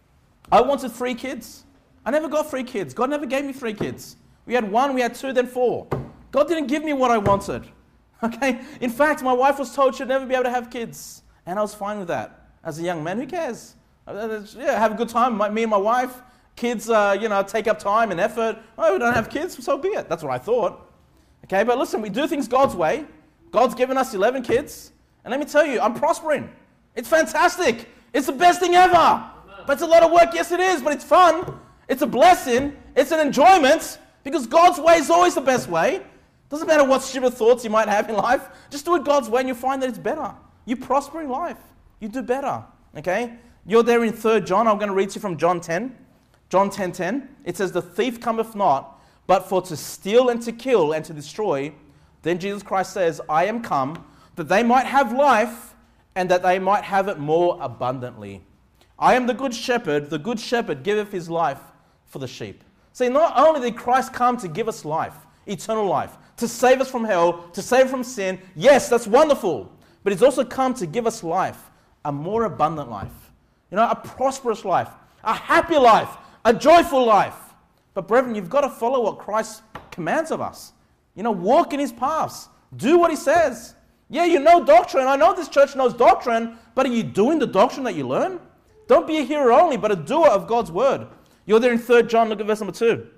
I wanted three kids. I never got three kids. God never gave me three kids. We had one, we had two, then four. God didn't give me what I wanted. Okay? In fact, my wife was told she'd never be able to have kids. And I was fine with that. As a young man, who cares? Yeah, have a good time. My, me and my wife. Kids, uh, you know, take up time and effort. Oh, we don't have kids, so be it. That's what I thought. Okay, but listen, we do things God's way. God's given us eleven kids. And let me tell you, I'm prospering. It's fantastic. It's the best thing ever. But it's a lot of work. Yes, it is, but it's fun. It's a blessing. It's an enjoyment. Because God's way is always the best way. Doesn't matter what stupid thoughts you might have in life. Just do it God's way and you'll find that it's better. You prosper in life. You do better. Okay? You're there in Third John. I'm going to read to you from John ten. John ten ten, it says, the thief cometh not, but for to steal and to kill and to destroy. Then Jesus Christ says, I am come, that they might have life, and that they might have it more abundantly. I am the good shepherd. The good shepherd giveth his life for the sheep. See, not only did Christ come to give us life, eternal life, to save us from hell, to save us from sin. Yes, that's wonderful. But he's also come to give us life, a more abundant life. You know, a prosperous life, a happy life, a joyful life. But brethren, you've got to follow what Christ commands of us. You know, walk in his paths. Do what he says. Yeah, you know doctrine. I know this church knows doctrine, but are you doing the doctrine that you learn? Don't be a hearer only, but a doer of God's word. You're there in Third John, look at verse number two.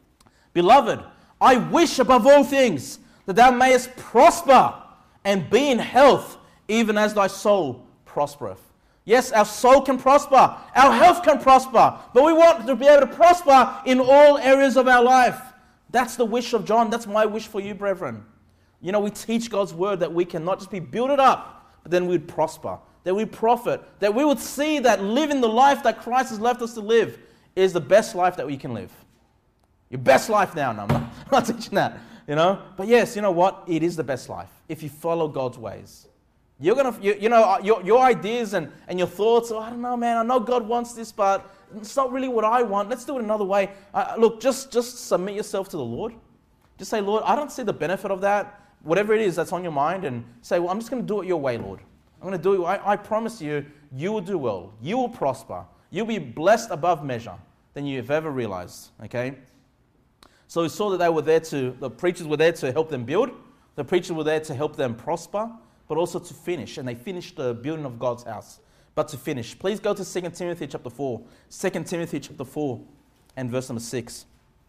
Beloved, I wish above all things that thou mayest prosper and be in health, even as thy soul prospereth. Yes, our soul can prosper. Our health can prosper. But we want to be able to prosper in all areas of our life. That's the wish of John. That's my wish for you, brethren. You know, we teach God's word that we can not just be built up, but then we'd prosper, that we profit, that we would see that living the life that Christ has left us to live is the best life that we can live. Your best life now. No, I'm not, I'm not teaching that, you know. But yes, you know what? It is the best life if you follow God's ways. You're going to, you, you know, your, your ideas and, and your thoughts, oh, I don't know, man, I know God wants this, but it's not really what I want. Let's do it another way. Uh, look, just, just submit yourself to the Lord. Just say, Lord, I don't see the benefit of that. Whatever it is that's on your mind, and say, well, I'm just going to do it your way, Lord. I'm going to do it. I, I promise you, you will do well. You will prosper. You'll be blessed above measure than you've ever realized, okay? So we saw that they were there to, the preachers were there to help them build. The preachers were there to help them prosper, but also to finish. And they finished the building of God's house. But to finish, please go to Second Timothy chapter four. Second Timothy chapter four and verse number six.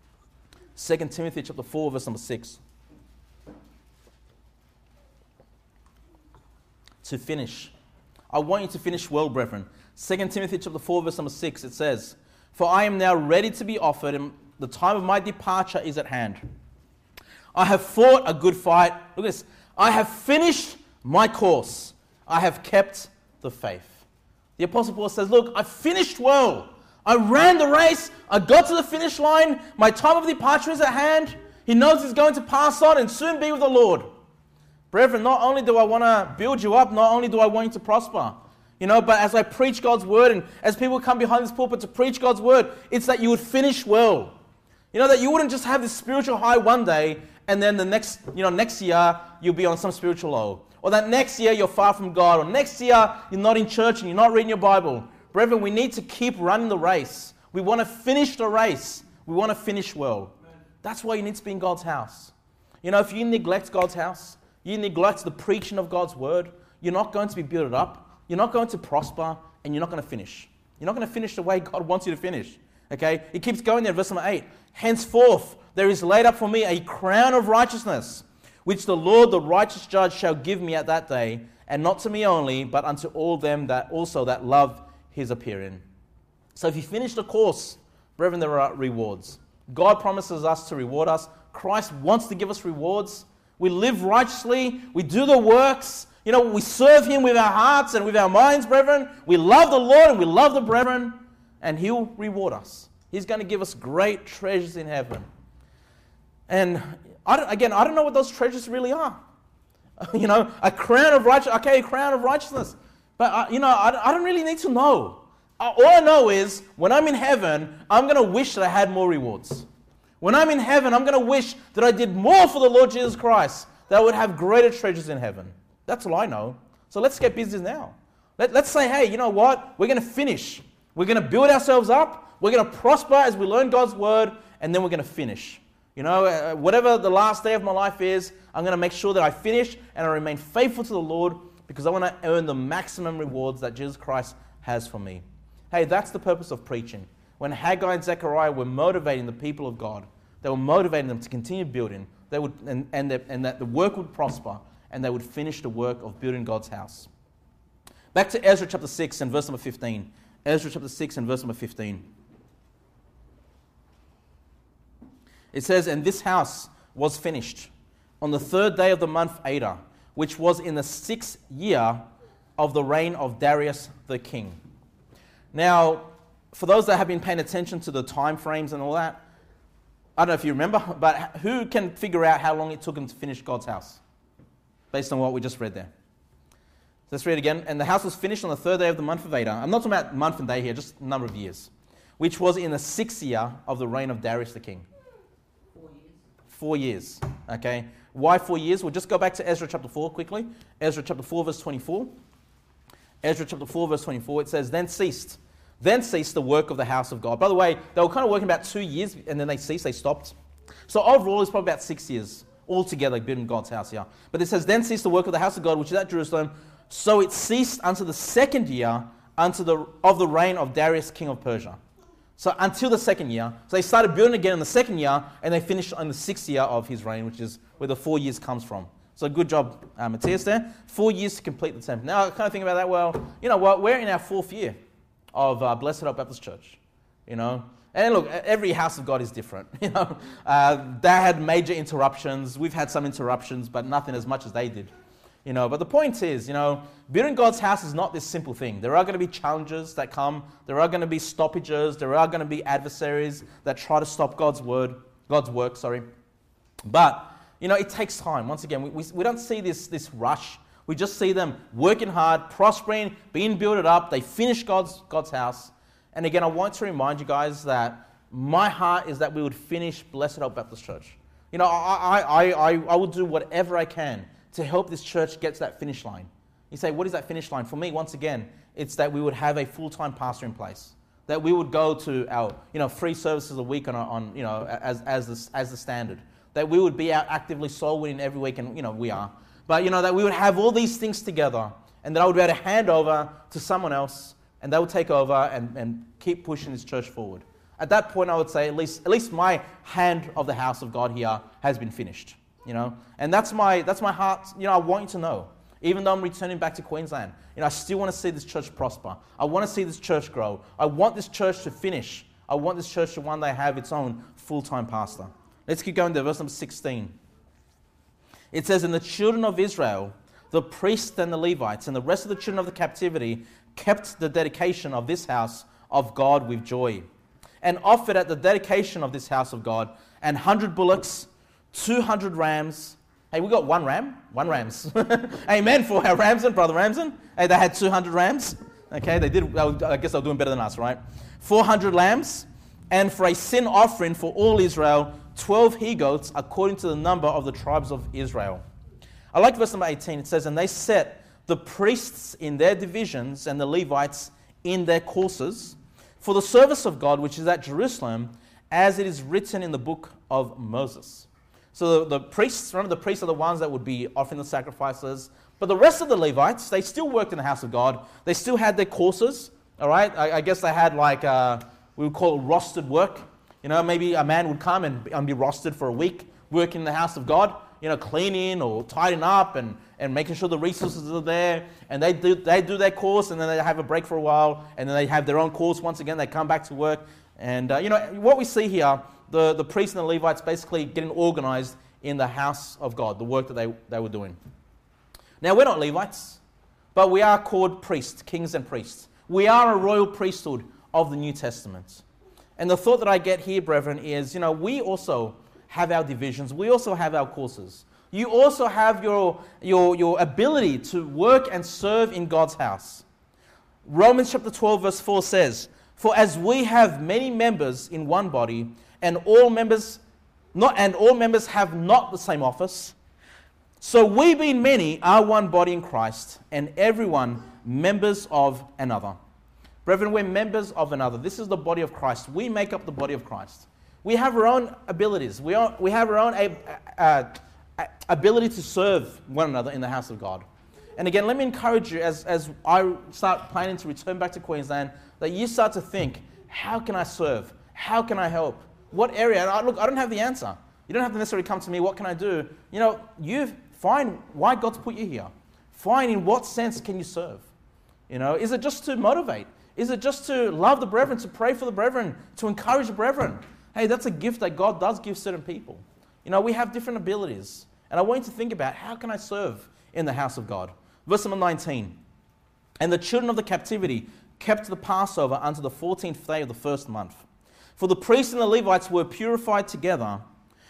Second Timothy chapter four, verse number six. To finish. I want you to finish well, brethren. Second Timothy chapter four, verse number six, it says, for I am now ready to be offered, and the time of my departure is at hand. I have fought a good fight. Look at this. I have finished my course. I have kept the faith. The Apostle Paul says, look, I finished well. I ran the race. I got to the finish line. My time of departure is at hand. He knows he's going to pass on and soon be with the Lord. Brethren, not only do I want to build you up, not only do I want you to prosper, you know, but as I preach God's word and as people come behind this pulpit to preach God's word, it's that you would finish well. You know, that you wouldn't just have this spiritual high one day and then the next, you know, next year you'll be on some spiritual low. Or that next year you're far from God. Or next year you're not in church and you're not reading your Bible. Brethren, we need to keep running the race. We want to finish the race. We want to finish well. That's why you need to be in God's house. You know, if you neglect God's house, you neglect the preaching of God's word, you're not going to be built up. You're not going to prosper and you're not going to finish. You're not going to finish the way God wants you to finish. Okay, it keeps going there, verse number eight. Henceforth there is laid up for me a crown of righteousness, which the Lord, the righteous judge, shall give me at that day, and not to me only, but unto all them that also that love his appearing. So if you finish the course, brethren, there are rewards. God promises us to reward us. Christ wants to give us rewards. We live righteously. We do the works. You know, we serve him with our hearts and with our minds, brethren. We love the Lord and we love the brethren, and he'll reward us. He's going to give us great treasures in heaven. And I don't, again, I don't know what those treasures really are. You know, a crown of righteousness. Okay, a crown of righteousness. But, uh, you know, I, I don't really need to know. Uh, all I know is when I'm in heaven, I'm going to wish that I had more rewards. When I'm in heaven, I'm going to wish that I did more for the Lord Jesus Christ, that I would have greater treasures in heaven. That's all I know. So let's get busy now. Let, let's say, hey, you know what? We're going to finish. We're going to build ourselves up. We're going to prosper as we learn God's word, and then we're going to finish. You know, uh, whatever the last day of my life is, I'm going to make sure that I finish and I remain faithful to the Lord, because I want to earn the maximum rewards that Jesus Christ has for me. Hey, that's the purpose of preaching. When Haggai and Zechariah were motivating the people of God, they were motivating them to continue building, they would, and, and, the, and that the work would prosper, and they would finish the work of building God's house. Back to Ezra chapter six and verse number fifteen. Ezra chapter six and verse number fifteen. It says, and this house was finished on the third day of the month Adar, which was in the sixth year of the reign of Darius the king. Now, for those that have been paying attention to the time frames and all that, I don't know if you remember, but who can figure out how long it took him to finish God's house? Based on what we just read there. Let's read it again. And the house was finished on the third day of the month of Adar. I'm not talking about month and day here, just a number of years. Which was in the sixth year of the reign of Darius the king. Four years, okay. Why four years? We'll just go back to Ezra chapter four quickly. Ezra chapter four, verse twenty-four. Ezra chapter four, verse twenty-four, it says, Then ceased, then ceased the work of the house of God. By the way, they were kind of working about two years, and then they ceased, they stopped. So overall, it's probably about six years altogether building God's house here. But it says, Then ceased the work of the house of God, which is at Jerusalem. So it ceased unto the second year unto the of the reign of Darius, king of Persia. So until the second year. So they started building again in the second year, and they finished on the sixth year of his reign, which is where the four years comes from. So good job, uh, Matthias there. Four years to complete the temple. Now I kind of think about that, well, you know what, we're in our fourth year of uh, Blessed Hope Baptist Church, you know. And look, every house of God is different, you know. Uh, they had major interruptions. We've had some interruptions, but nothing as much as they did. You know, but the point is, you know, building God's house is not this simple thing. There are going to be challenges that come. There are going to be stoppages. There are going to be adversaries that try to stop God's word, God's work, sorry. But, you know, it takes time. Once again, we, we, we don't see this, this rush. We just see them working hard, prospering, being built up. They finish God's, God's house. And again, I want to remind you guys that my heart is that we would finish Blessed Hope Baptist Church. You know, I, I, I, I will do whatever I can to help this church get to that finish line. You say, what is that finish line? For me, once again, it's that we would have a full-time pastor in place. That we would go to our, you know, three services a week on, on you know, as as the, as the standard. That we would be out actively soul winning every week, and, you know, we are. But, you know, that we would have all these things together, and that I would be able to hand over to someone else, and they would take over and, and keep pushing this church forward. At that point, I would say at least at least my hand of the house of God here has been finished. You know, and that's my that's my heart. You know, I want you to know, even though I'm returning back to Queensland, you know, I still want to see this church prosper. I want to see this church grow. I want this church to finish. I want this church to one day have its own full-time pastor. Let's keep going to verse number sixteen. It says, "And the children of Israel, the priests and the Levites, and the rest of the children of the captivity, kept the dedication of this house of God with joy, and offered at the dedication of this house of God an hundred bullocks, two hundred rams." Hey, we got one ram, one rams. Amen for our Ramson, Brother Ramson. Hey, they had two hundred rams. Okay, they did. I guess they were doing better than us, right? four hundred lambs, and for a sin offering for all Israel, twelve he-goats according to the number of the tribes of Israel. I like verse number eighteen. It says, "And they set the priests in their divisions and the Levites in their courses for the service of God, which is at Jerusalem, as it is written in the book of Moses." So the, the priests, remember the priests are the ones that would be offering the sacrifices. But the rest of the Levites, they still worked in the house of God. They still had their courses, all right? I, I guess they had like, uh, we would call it rostered work. You know, maybe a man would come and, and be rostered for a week, working in the house of God, you know, cleaning or tidying up and, and making sure the resources are there. And they do, they do their course, and then they have a break for a while, and then they have their own course once again. They come back to work. And, uh, you know, what we see here, the, the priests and the Levites basically getting organized in the house of God, the work that they, they were doing. Now, we're not Levites, but we are called priests, kings and priests. We are a royal priesthood of the New Testament. And the thought that I get here, brethren, is, you know, we also have our divisions. We also have our courses. You also have your, your, your ability to work and serve in God's house. Romans chapter twelve, verse four says, "For as we have many members in one body, and all members not and all members have not the same office, so we being many are one body in Christ, and everyone members of another." Brethren, we're members of another. This is the body of Christ. We make up the body of Christ. We have our own abilities. We, are, we have our own uh, uh, ability to serve one another in the house of God. And again, let me encourage you as, as I start planning to return back to Queensland, that you start to think, how can I serve? How can I help? What area? And I, look, I don't have the answer. You don't have to necessarily come to me, what can I do? You know, you find why God's put you here. Find in what sense can you serve. You know, is it just to motivate? Is it just to love the brethren, to pray for the brethren, to encourage the brethren? Hey, that's a gift that God does give certain people. You know, we have different abilities. And I want you to think about, how can I serve in the house of God? Verse number nineteen. "And the children of the captivity kept the Passover unto the fourteenth day of the first month. For the priests and the Levites were purified together.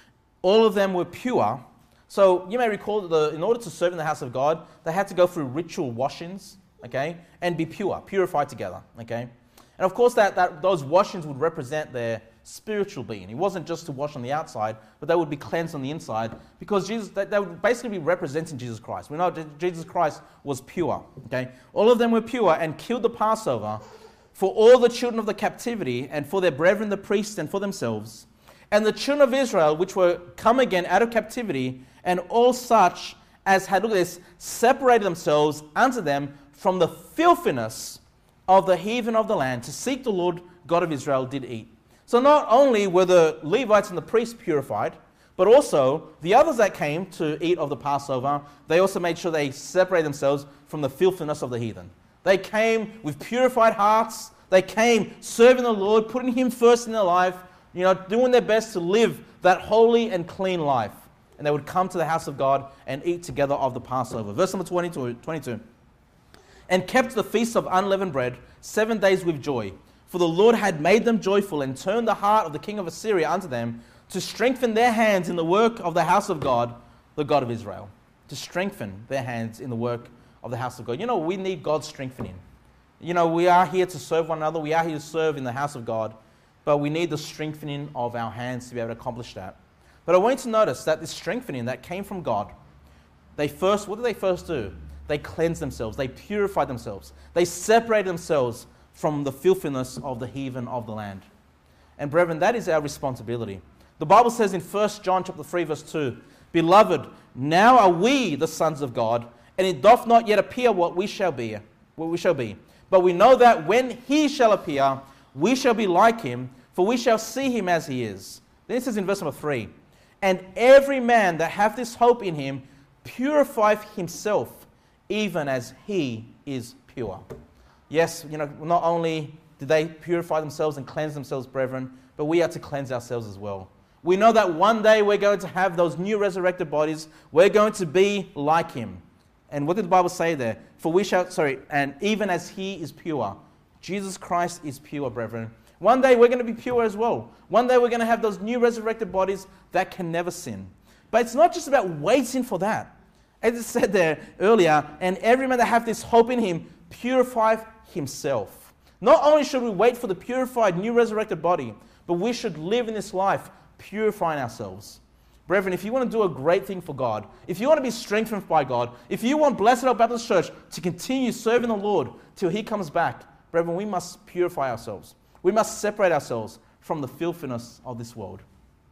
All of them were pure." So you may recall that the, in order to serve in the house of God, they had to go through ritual washings, okay, and be pure, purified together, okay. And of course, that, that those washings would represent their spiritual being. It wasn't just to wash on the outside, but they would be cleansed on the inside, because Jesus, they, they would basically be representing Jesus Christ. We know that Jesus Christ was pure, okay. All of them were pure and killed the Passover for all the children of the captivity, and for their brethren the priests, and for themselves. And the children of Israel, which were come again out of captivity, and all such as had, look at this, separated themselves unto them from the filthiness of the heathen of the land, to seek the Lord God of Israel, did eat. So not only were the Levites and the priests purified, but also the others that came to eat of the Passover, they also made sure they separated themselves from the filthiness of the heathen. They came with purified hearts. They came serving the Lord, putting Him first in their life, you know, doing their best to live that holy and clean life. And they would come to the house of God and eat together of the Passover. Verse number twenty-two. "And kept the feast of unleavened bread seven days with joy. For the Lord had made them joyful, and turned the heart of the king of Assyria unto them, to strengthen their hands in the work of the house of God, the God of Israel." To strengthen their hands in the work of the house of God. You know, we need God's strengthening. You know, we are here to serve one another. We are here to serve in the house of God. But we need the strengthening of our hands to be able to accomplish that. But I want you to notice that this strengthening that came from God, they first, what did they first do? They cleansed themselves. They purified themselves. They separated themselves from the filthiness of the heathen of the land. And brethren, that is our responsibility. The Bible says in First John chapter three, verse two, "Beloved, now are we the sons of God, and it doth not yet appear what we shall be, what we shall be. But we know that when He shall appear, we shall be like Him, for we shall see Him as He is." Then it says in verse number three, "And every man that hath this hope in Him purifieth himself, even as He is pure." Yes, you know, not only did they purify themselves and cleanse themselves, brethren, but we are to cleanse ourselves as well. We know that one day we're going to have those new resurrected bodies. We're going to be like Him. And what did the Bible say there? For we shall, sorry, and even as He is pure. Jesus Christ is pure, brethren. One day we're going to be pure as well. One day we're going to have those new resurrected bodies that can never sin. But it's not just about waiting for that. As it said there earlier, "And every man that hath this hope in Him purifieth himself." Not only should we wait for the purified, new resurrected body, but we should live in this life purifying ourselves. Brethren, if you want to do a great thing for God, if you want to be strengthened by God, if you want Blessed Hope Baptist Church to continue serving the Lord till He comes back, brethren, we must purify ourselves. We must separate ourselves from the filthiness of this world.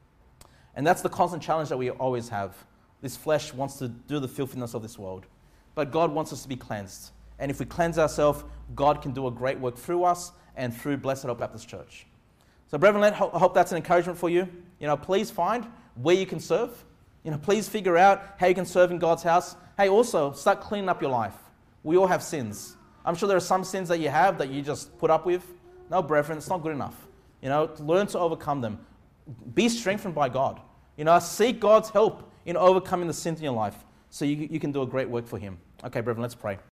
And that's the constant challenge that we always have. This flesh wants to do the filthiness of this world. But God wants us to be cleansed. And if we cleanse ourselves, God can do a great work through us and through Blessed Hope Baptist Church. So, brethren, let, I hope that's an encouragement for you. You know, please find where you can serve. You know, please figure out how you can serve in God's house. Hey, also, start cleaning up your life. We all have sins. I'm sure there are some sins that you have that you just put up with. No, brethren, it's not good enough. You know, learn to overcome them. Be strengthened by God. You know, seek God's help in overcoming the sins in your life so you, you can do a great work for Him. Okay, brethren, let's pray.